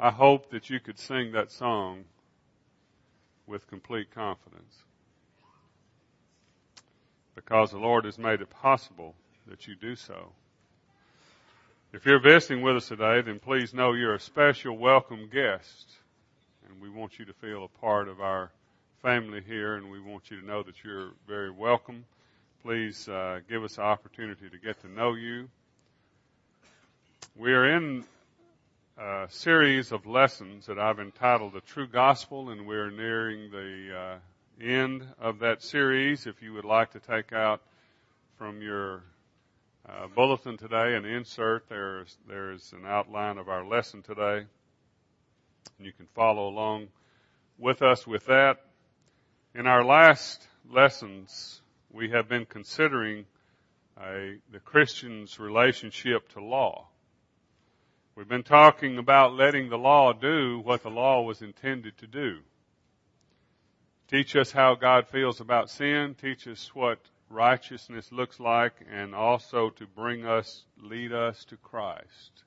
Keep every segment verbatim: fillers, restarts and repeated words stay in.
I hope that you could sing that song with complete confidence, because the Lord has made it possible that you do so. If you're visiting with us today, then please know you're a special welcome guest, and we want you to feel a part of our family here, and we want you to know that you're very welcome. Please uh, give us the opportunity to get to know you. We are in a series of lessons that I've entitled The True Gospel, and we're nearing the uh, end of that series. If you would like to take out from your uh, bulletin today an insert, there's, there's an outline of our lesson today, and you can follow along with us with that. In our last lessons, we have been considering a, the Christian's relationship to law. We've been talking about letting the law do what the law was intended to do. Teach us how God feels about sin, teach us what righteousness looks like, and also to bring us, lead us to Christ.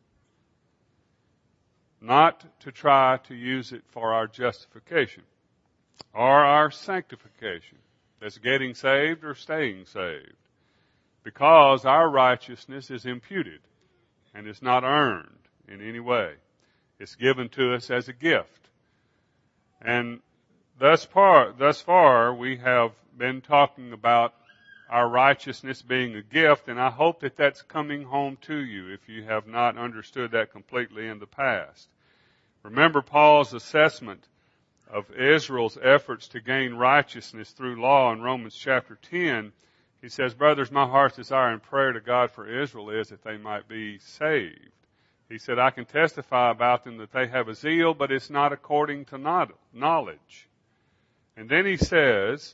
Not to try to use it for our justification or our sanctification. That's getting saved or staying saved. Because our righteousness is imputed and is not earned in any way. It's given to us as a gift. And thus far, thus far, we have been talking about our righteousness being a gift, and I hope that that's coming home to you if you have not understood that completely in the past. Remember Paul's assessment of Israel's efforts to gain righteousness through law in Romans chapter ten. He says, brothers, my heart's desire and prayer to God for Israel is that they might be saved. He said, I can testify about them that they have a zeal, but it's not according to knowledge. And then he says,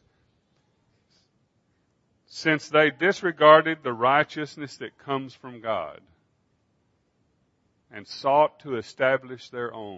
since they disregarded the righteousness that comes from God and sought to establish their own,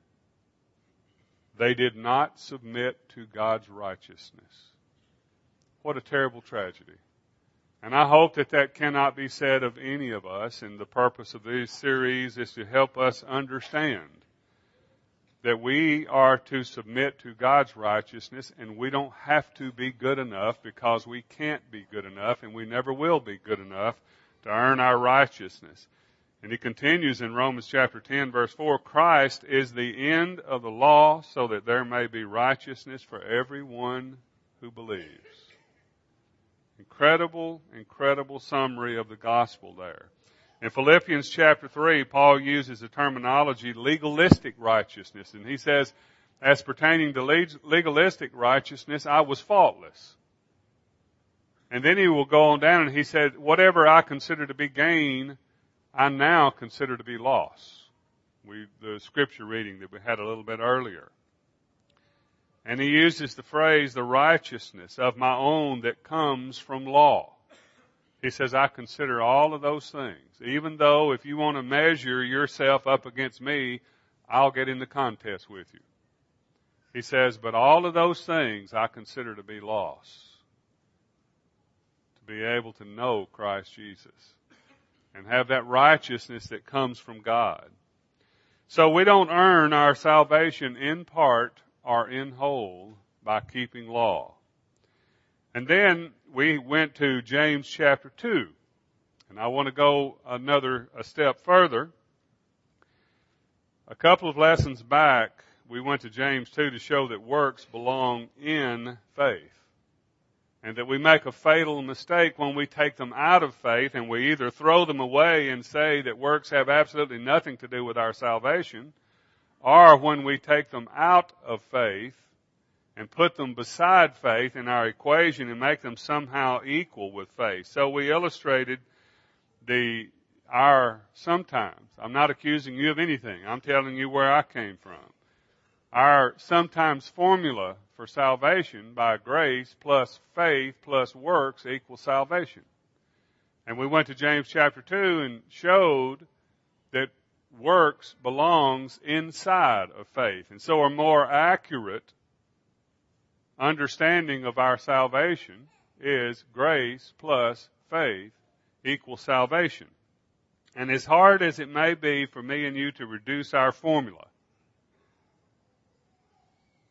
they did not submit to God's righteousness. What a terrible tragedy. And I hope that that cannot be said of any of us, and the purpose of this series is to help us understand that we are to submit to God's righteousness, and we don't have to be good enough, because we can't be good enough, and we never will be good enough to earn our righteousness. And he continues in Romans chapter ten, verse four, Christ is the end of the law, so that there may be righteousness for everyone who believes. Incredible, incredible summary of the gospel there. In Philippians chapter three, Paul uses the terminology legalistic righteousness. And he says, as pertaining to legalistic righteousness, I was faultless. And then he will go on down and he said, whatever I consider to be gain, I now consider to be loss. We, the scripture reading that we had a little bit earlier. And he uses the phrase, the righteousness of my own that comes from law. He says, I consider all of those things. Even though if you want to measure yourself up against me, I'll get in the contest with you. He says, but all of those things I consider to be loss. To be able to know Christ Jesus and have that righteousness that comes from God. So we don't earn our salvation in part or in whole by keeping law. And then we went to James chapter two. And I want to go another, a step further. A couple of lessons back, we went to James two to show that works belong in faith. And that we make a fatal mistake when we take them out of faith, and we either throw them away and say that works have absolutely nothing to do with our salvation, or when we take them out of faith and put them beside faith in our equation and make them somehow equal with faith. So we illustrated the our sometimes. I'm not accusing you of anything. I'm telling you where I came from. Our sometimes formula for salvation by grace plus faith plus works equals salvation. And we went to James chapter two and showed that works belongs inside of faith. And so a more accurate understanding of our salvation is grace plus faith equals salvation. And as hard as it may be for me and you to reduce our formula,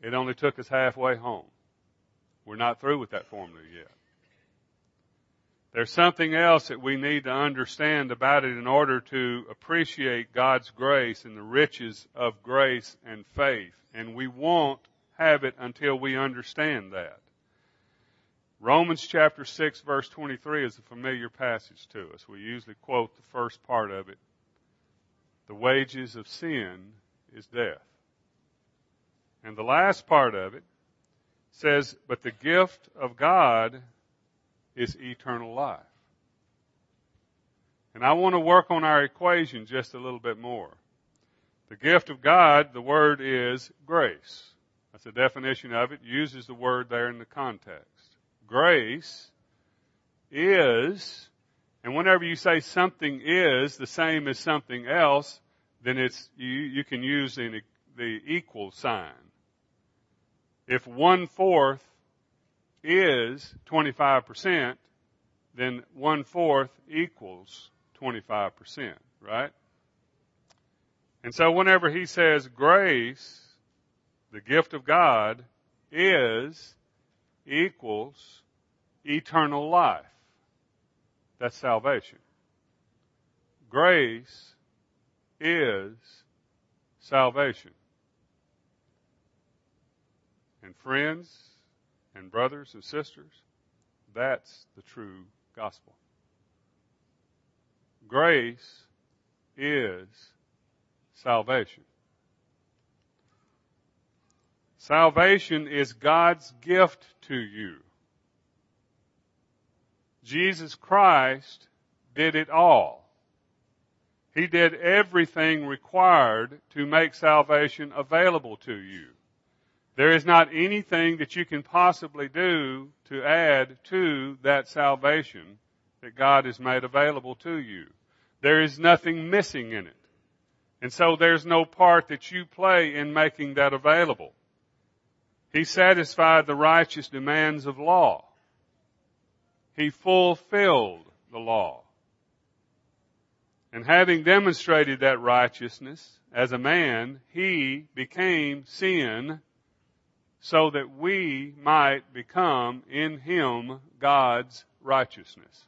It only took us halfway home. We're not through with that formula yet. There's something else that we need to understand about it in order to appreciate God's grace and the riches of grace and faith. And we won't have it until we understand that. Romans chapter six verse twenty-three is a familiar passage to us. We usually quote the first part of it. The wages of sin is death. And the last part of it says, but the gift of God is eternal life. And I want to work on our equation just a little bit more. The gift of God, the word is grace. That's the definition of it. Uses the word there in the context. Grace is, and whenever you say something is the same as something else, then it's you, you can use the, the equal sign. If one-fourth is twenty-five percent, then one-fourth equals twenty-five percent, right? And so whenever he says grace, the gift of God, is, equals, eternal life. That's salvation. Grace is salvation. And friends and brothers and sisters, that's the true gospel. Grace is salvation. Salvation is God's gift to you. Jesus Christ did it all. He did everything required to make salvation available to you. There is not anything that you can possibly do to add to that salvation that God has made available to you. There is nothing missing in it. And so there's no part that you play in making that available. He satisfied the righteous demands of law. He fulfilled the law. And having demonstrated that righteousness as a man, he became sin so that we might become in him God's righteousness.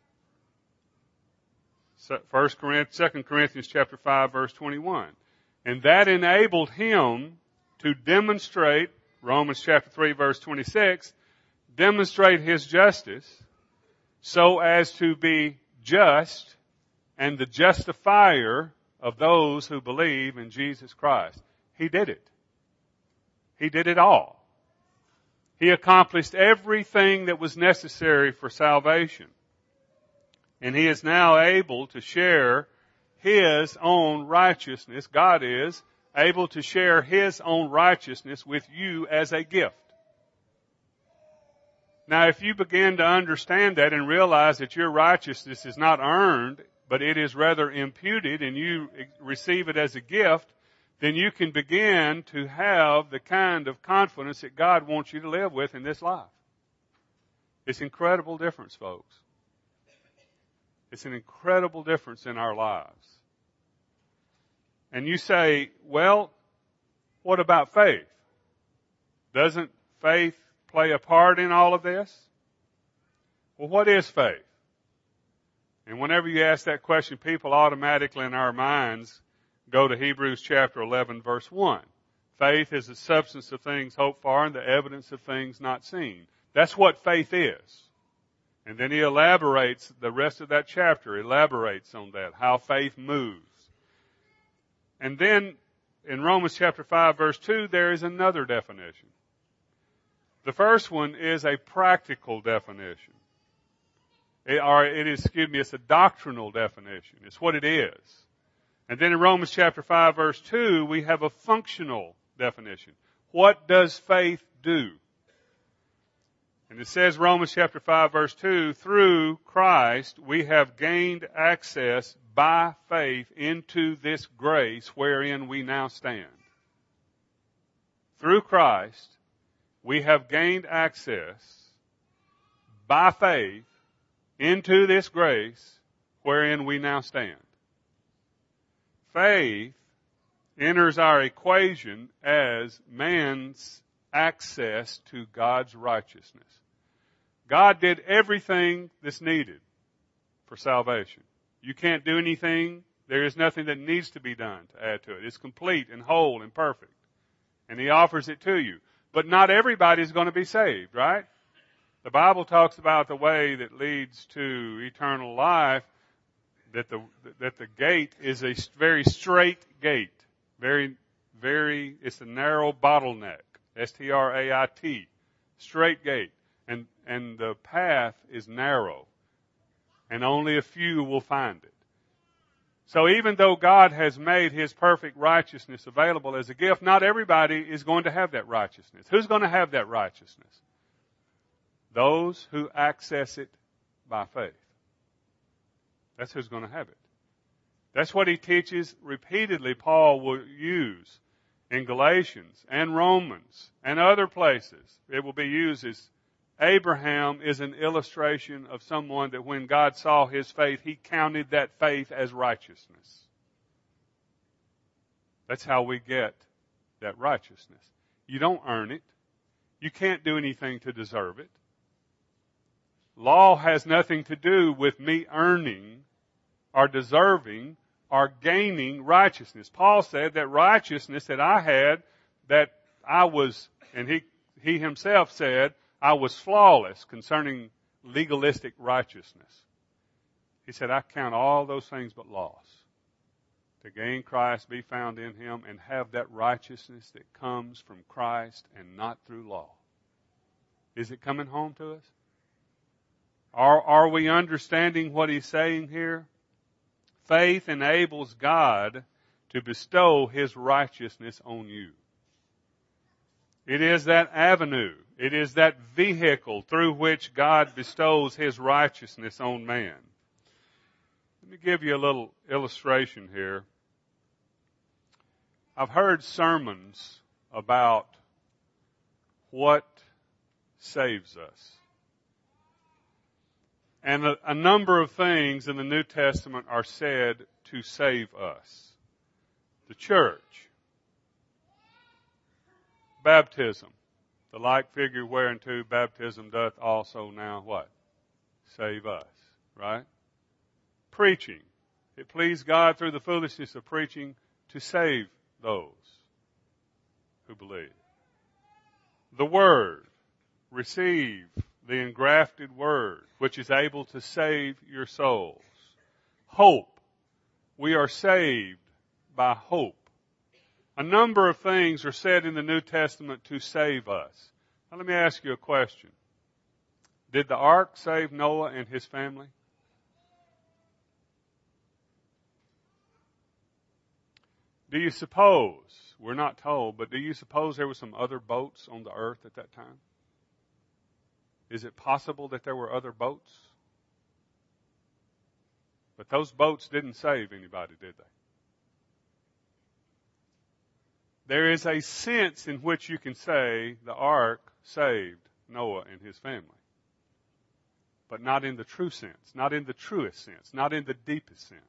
First Corinthians, Second Corinthians chapter five verse twenty-one. And that enabled him to demonstrate, Romans chapter three verse twenty-six, demonstrate his justice so as to be just and the justifier of those who believe in Jesus Christ. He did it. He did it all. He accomplished everything that was necessary for salvation. And he is now able to share his own righteousness. God is able to share his own righteousness with you as a gift. Now, if you begin to understand that and realize that your righteousness is not earned, but it is rather imputed and you receive it as a gift, then you can begin to have the kind of confidence that God wants you to live with in this life. It's an incredible difference, folks. It's an incredible difference in our lives. And you say, well, what about faith? Doesn't faith play a part in all of this? Well, what is faith? And whenever you ask that question, people automatically in our minds go to Hebrews chapter eleven verse one. Faith is the substance of things hoped for and the evidence of things not seen. That's what faith is. And then he elaborates, the rest of that chapter elaborates on that, how faith moves. And then in Romans chapter five verse two, there is another definition. The first one is a practical definition. It, or it is, excuse me, it's a doctrinal definition. It's what it is. And then in Romans chapter five verse two, we have a functional definition. What does faith do? And it says, Romans chapter five verse two, through Christ we have gained access by faith into this grace wherein we now stand. Through Christ we have gained access by faith into this grace wherein we now stand. Faith enters our equation as man's access to God's righteousness. God did everything that's needed for salvation. You can't do anything. There is nothing that needs to be done to add to it. It's complete and whole and perfect. And He offers it to you. But not everybody is going to be saved, right? The Bible talks about the way that leads to eternal life, that the, that the gate is a very straight gate. Very, very, it's a narrow bottleneck. S T R A I T. Straight gate. And, and the path is narrow. And only a few will find it. So even though God has made His perfect righteousness available as a gift, not everybody is going to have that righteousness. Who's going to have that righteousness? Those who access it by faith. That's who's going to have it. That's what he teaches repeatedly. Paul will use in Galatians and Romans and other places. It will be used as Abraham is an illustration of someone that when God saw his faith, He counted that faith as righteousness. That's how we get that righteousness. You don't earn it. You can't do anything to deserve it. Law has nothing to do with me earning or deserving or gaining righteousness. Paul said that righteousness that I had, that I was, and he, he himself said, I was flawless concerning legalistic righteousness. He said, I count all those things but loss. To gain Christ, be found in Him, and have that righteousness that comes from Christ and not through law. Is it coming home to us? Are, are we understanding what he's saying here? Faith enables God to bestow His righteousness on you. It is that avenue. It is that vehicle through which God bestows His righteousness on man. Let me give you a little illustration here. I've heard sermons about what saves us. And a, a number of things in the New Testament are said to save us. The church. Baptism. The like figure whereunto baptism doth also now what? Save us. Right? Preaching. It pleased God through the foolishness of preaching to save those who believe. The Word. Receive the engrafted Word, which is able to save your souls. Hope. We are saved by hope. A number of things are said in the New Testament to save us. Now let me ask you a question. Did the ark save Noah and his family? Do you suppose, we're not told, but do you suppose there were some other boats on the earth at that time? Is it possible that there were other boats? But those boats didn't save anybody, did they? There is a sense in which you can say the ark saved Noah and his family. But not in the true sense, not in the truest sense, not in the deepest sense.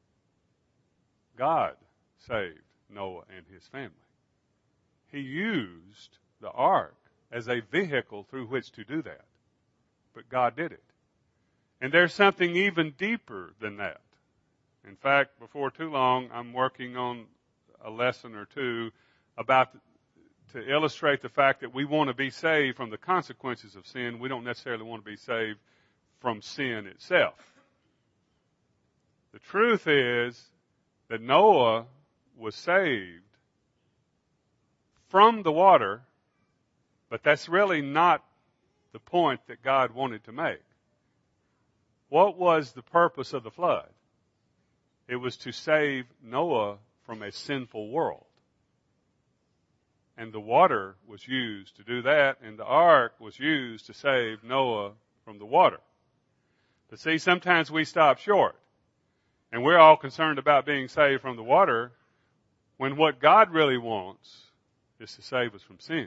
God saved Noah and his family. He used the ark as a vehicle through which to do that. But God did it. And there's something even deeper than that. In fact, before too long, I'm working on a lesson or two about to illustrate the fact that we want to be saved from the consequences of sin. We don't necessarily want to be saved from sin itself. The truth is that Noah was saved from the water, but that's really not the point that God wanted to make. What was the purpose of the flood? It was to save Noah from a sinful world. And the water was used to do that, and the ark was used to save Noah from the water. But see, sometimes we stop short. And we're all concerned about being saved from the water, when what God really wants is to save us from sin.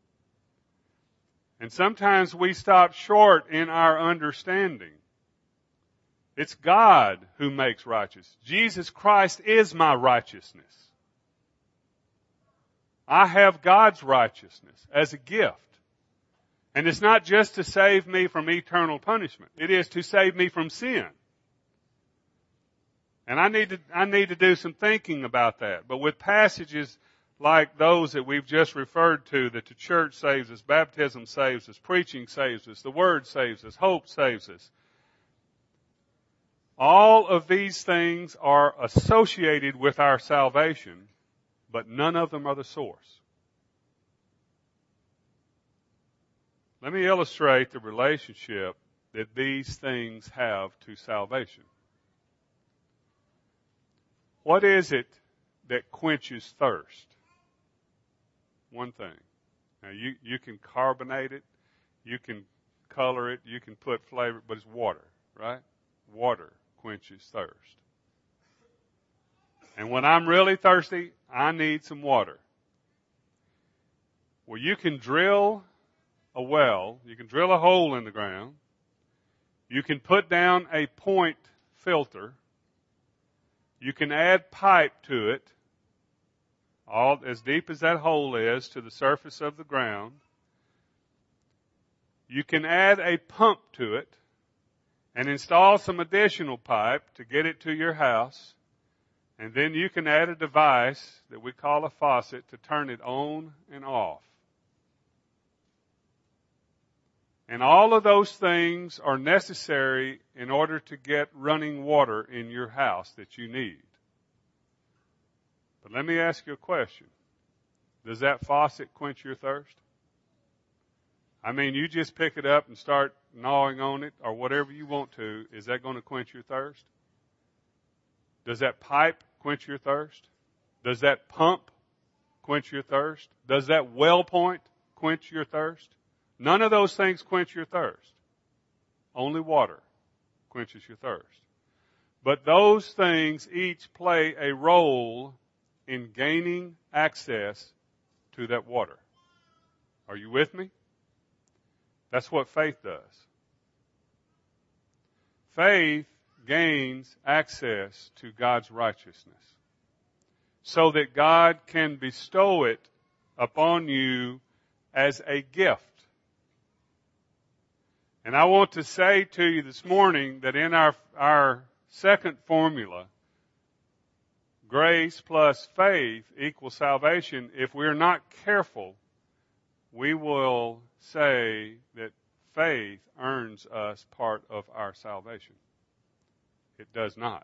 And sometimes we stop short in our understanding. It's God who makes righteous. Jesus Christ is my righteousness. I have God's righteousness as a gift. And it's not just to save me from eternal punishment. It is to save me from sin. And I need to, I need to do some thinking about that. But with passages like those that we've just referred to, that the church saves us, baptism saves us, preaching saves us, the Word saves us, hope saves us. All of these things are associated with our salvation, but none of them are the source. Let me illustrate the relationship that these things have to salvation. What is it that quenches thirst? One thing. Now you, you can carbonate it, you can color it, you can put flavor, but it's water, right? Water quenches thirst. And when I'm really thirsty, I need some water. Well, you can drill a well, you can drill a hole in the ground, you can put down a point filter, you can add pipe to it, all as deep as that hole is to the surface of the ground. You can add a pump to it and install some additional pipe to get it to your house. And then you can add a device that we call a faucet to turn it on and off. And all of those things are necessary in order to get running water in your house that you need. But let me ask you a question. Does that faucet quench your thirst? I mean, you just pick it up and start gnawing on it or whatever you want to. Is that going to quench your thirst? Does that pipe quench your thirst? Does that pump quench your thirst? Does that well point quench your thirst? None of those things quench your thirst. Only water quenches your thirst. But those things each play a role in gaining access to that water. Are you with me? That's what faith does. Faith gains access to God's righteousness so that God can bestow it upon you as a gift. And I want to say to you this morning that in our, our second formula, grace plus faith equals salvation, if we're not careful, we will say that faith earns us part of our salvation. It does not.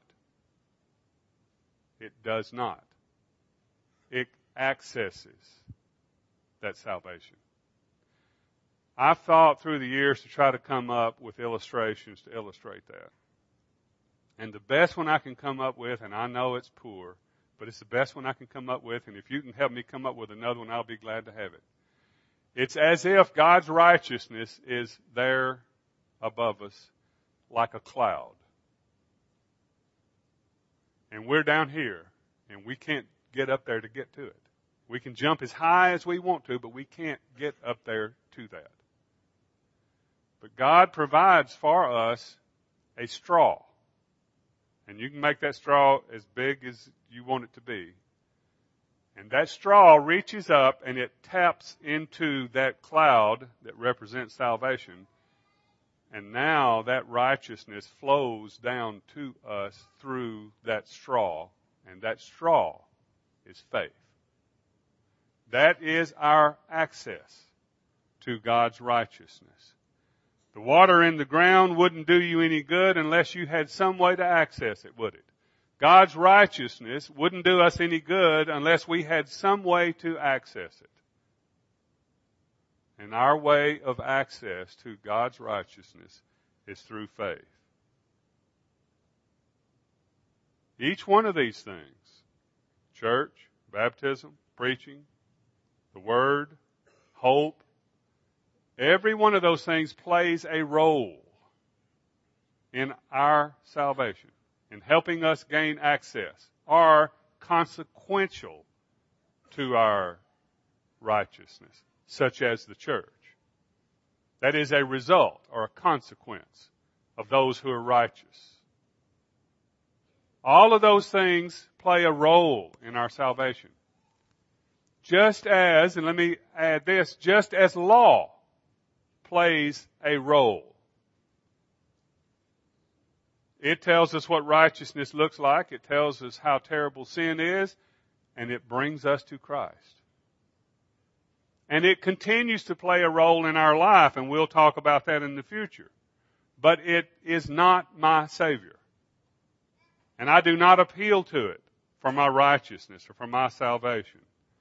It does not. It accesses that salvation. I've thought through the years to try to come up with illustrations to illustrate that. And the best one I can come up with, and I know it's poor, but it's the best one I can come up with, and if you can help me come up with another one, I'll be glad to have it. It's as if God's righteousness is there above us like a cloud. And we're down here, and we can't get up there to get to it. We can jump as high as we want to, but we can't get up there to that. But God provides for us a straw. And you can make that straw as big as you want it to be. And that straw reaches up and it taps into that cloud that represents salvation. And now that righteousness flows down to us through that straw. And that straw is faith. That is our access to God's righteousness. The water in the ground wouldn't do you any good unless you had some way to access it, would it? God's righteousness wouldn't do us any good unless we had some way to access it. And our way of access to God's righteousness is through faith. Each one of these things, church, baptism, preaching, the Word, hope, every one of those things plays a role in our salvation, in helping us gain access, are consequential to our righteousness, such as the church. That is a result or a consequence of those who are righteous. All of those things play a role in our salvation. Just as, and let me add this, just as law plays a role. It tells us what righteousness looks like. It tells us how terrible sin is, and it brings us to Christ. And it continues to play a role in our life, and we'll talk about that in the future. But it is not my Savior. And I do not appeal to it for my righteousness or for my salvation.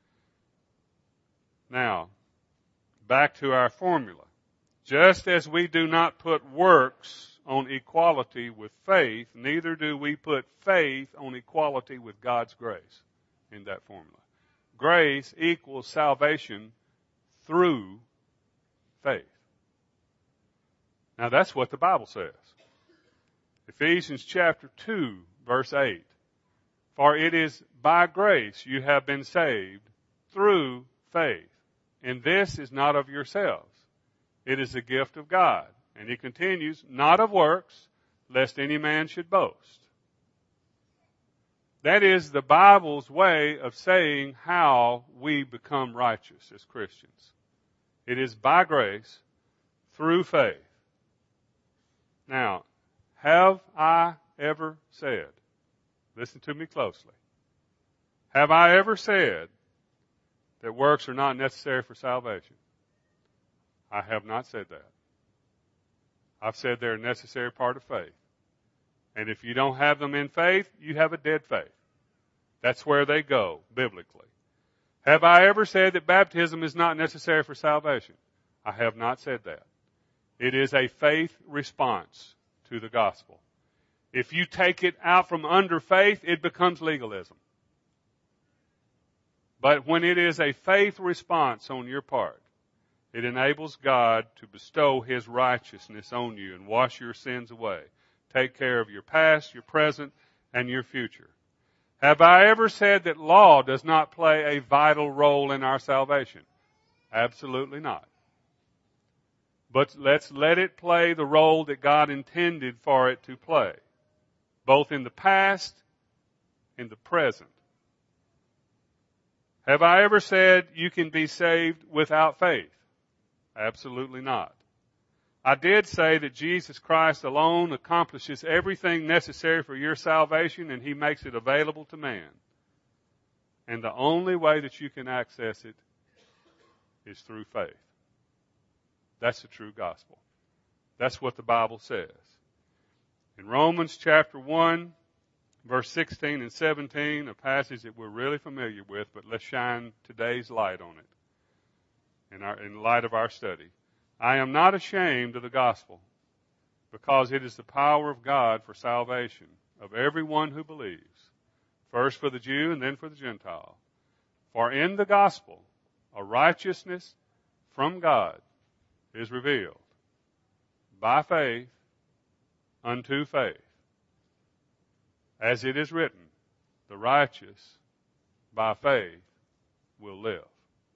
Now, back to our formula. Just as we do not put works on equality with faith, neither do we put faith on equality with God's grace in that formula. Grace equals salvation through faith. Now that's what the Bible says. Ephesians chapter two, verse eight. For it is by grace you have been saved through faith. And this is not of yourselves. It is a gift of God. And he continues, not of works, lest any man should boast. That is the Bible's way of saying how we become righteous as Christians. It is by grace, through faith. Now, have I ever said, listen to me closely, have I ever said that works are not necessary for salvation? I have not said that. I've said they're a necessary part of faith. And if you don't have them in faith, you have a dead faith. That's where they go, biblically. Have I ever said that baptism is not necessary for salvation? I have not said that. It is a faith response to the gospel. If you take it out from under faith, it becomes legalism. But when it is a faith response on your part, it enables God to bestow His righteousness on you and wash your sins away. Take care of your past, your present, and your future. Have I ever said that law does not play a vital role in our salvation? Absolutely not. But let's let it play the role that God intended for it to play, both in the past and the present. Have I ever said you can be saved without faith? Absolutely not. I did say that Jesus Christ alone accomplishes everything necessary for your salvation, and He makes it available to man. And the only way that you can access it is through faith. That's the true gospel. That's what the Bible says. In Romans chapter one, verse sixteen and seventeen, a passage that we're really familiar with, but let's shine today's light on it in, our, in light of our study. I am not ashamed of the gospel, because it is the power of God for salvation of everyone who believes, first for the Jew and then for the Gentile. For in the gospel, a righteousness from God is revealed by faith unto faith. As it is written, the righteous by faith will live.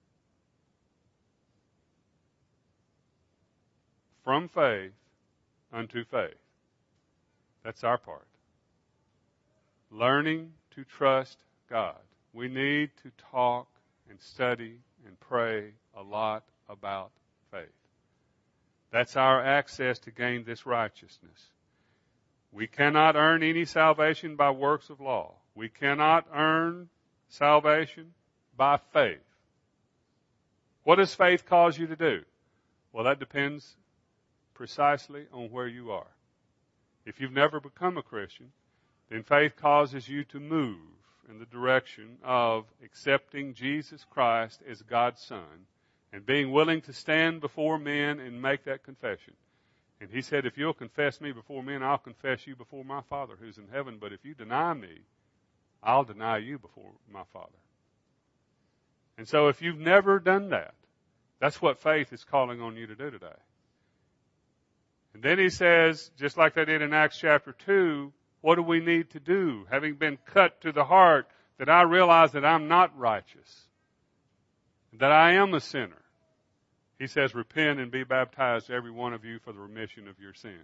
From faith unto faith. That's our part. Learning to trust God. We need to talk and study and pray a lot about faith. That's our access to gain this righteousness. We cannot earn any salvation by works of law. We cannot earn salvation by faith. What does faith cause you to do? Well, that depends precisely on where you are. If you've never become a Christian, then faith causes you to move in the direction of accepting Jesus Christ as God's Son and being willing to stand before men and make that confession. And He said, if you'll confess me before men, I'll confess you before my Father who's in heaven. But if you deny me, I'll deny you before my Father. And so if you've never done that, that's what faith is calling on you to do today. And then He says, just like they did in Acts chapter two, what do we need to do? Having been cut to the heart, that I realize that I'm not righteous, that I am a sinner. He says, repent and be baptized, every one of you, for the remission of your sins.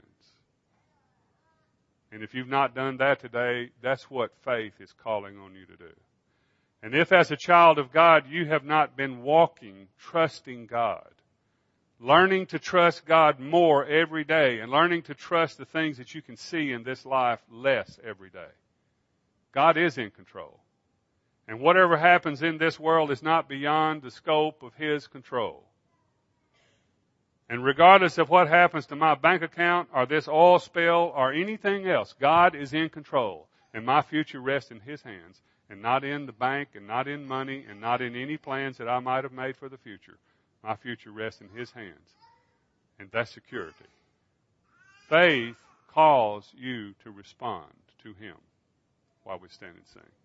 And if you've not done that today, that's what faith is calling on you to do. And if as a child of God you have not been walking, trusting God, learning to trust God more every day and learning to trust the things that you can see in this life less every day, God is in control. And whatever happens in this world is not beyond the scope of His control. And regardless of what happens to my bank account or this oil spill or anything else, God is in control. And my future rests in His hands and not in the bank and not in money and not in any plans that I might have made for the future. My future rests in His hands. And that's security. Faith calls you to respond to Him while we stand and sing.